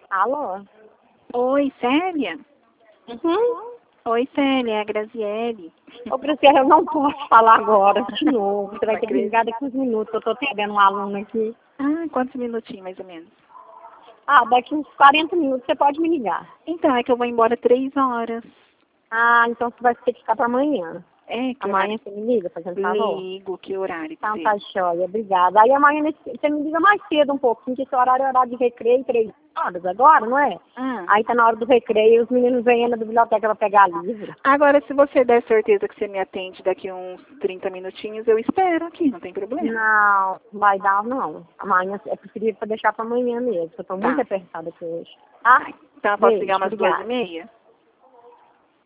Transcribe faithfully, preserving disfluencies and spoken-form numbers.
Alô? Oi, Célia? Uhum. Oi, Célia, é a Graziele. Ô, Priscila, eu não posso falar agora de novo. Você vai ter que Acredito. ligar daqui uns minutos. Eu tô atendendo um aluno aqui. Ah, quantos minutinhos, mais ou menos? Ah, daqui uns quarenta minutos você pode me ligar. Então, é que eu vou embora três horas. Ah, então você vai ter que ficar pra amanhã. É, que Amanhã horário? você me liga, fazendo favor? Ligo, que horário que Então você... tá, joia, obrigada. Aí amanhã nesse- você me liga mais cedo um pouquinho, que esse horário é horário de recreio, três horas agora, não é? Ah. Aí tá na hora do recreio, os meninos vêm na biblioteca pra pegar livro. Agora, se você der certeza que você me atende daqui uns trinta minutinhos, eu espero aqui, não tem problema. Não, vai dar não. Amanhã é preferível pra deixar pra amanhã mesmo, eu tô Tá. muito apertada aqui hoje. Tá? Então, eu posso Beijo, ligar umas duas e obrigada. meia?